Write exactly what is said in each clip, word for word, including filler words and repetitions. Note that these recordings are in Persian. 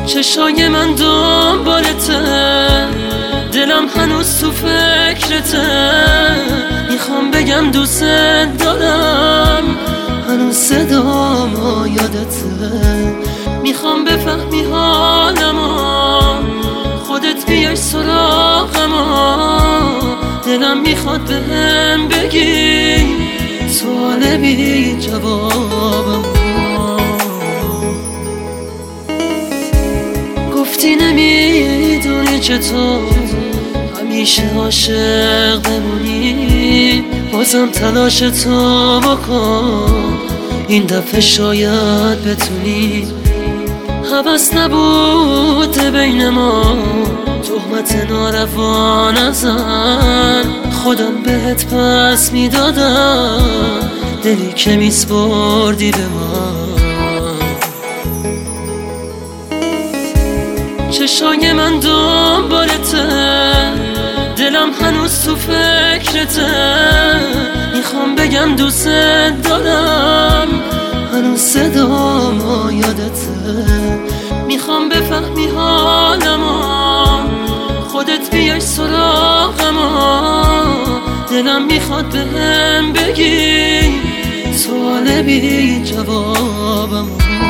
چشای من دنبالته، دلم هنوز تو فکرته. میخوام بگم دوست دارم، هنوز صدام یادته. میخوام بفهمی حالمو، خودت بیای سراغمو. دلم میخواد بهم بگی سوال بی جوابم. گفتی نمیدونی چطور همیشه عاشق بمونی، بازم تلاش تو بکن، این دفعه شاید بتونی. هوس نبود بین ما، تهمت ناروا نزن، خودم بهت پس میدادم دلی که میسپردی به من. چشای من دنبالته، دلم هنوز تو فکرته. میخوام بگم دوست دارم، هنوز صدام یادته. میخوام بفهمی حالمو، خودت بیای سراغمو. دلم میخواد بهم بگی سوال بی جوابم.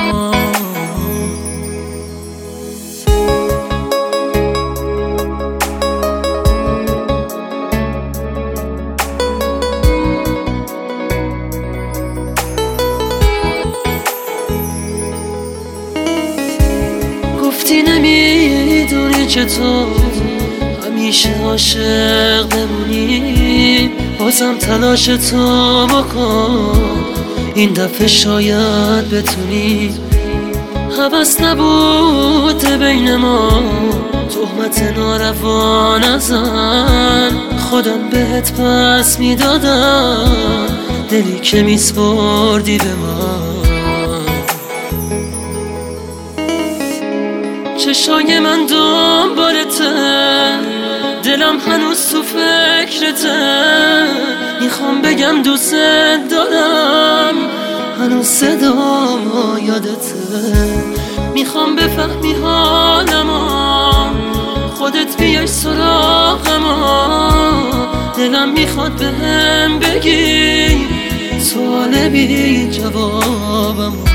گفتی نمیدونی چطور همیشه عاشق بمونی، بازم تلاش تو بکن، این دفعه شاید بتونی. هوس نبود بین ما، تهمت ناروا نزن، خودم بهت پس میدادم دلی که میسپردی به من. چشای من دنبالته، دلم هنوز تو فکرته. میخوام بگم دوست دارم، هنوز صدام یادته. میخوام بفهمی حالمو، خودت بیای سراغمو. دلم میخواد بهم بگی سوال بی جوابم.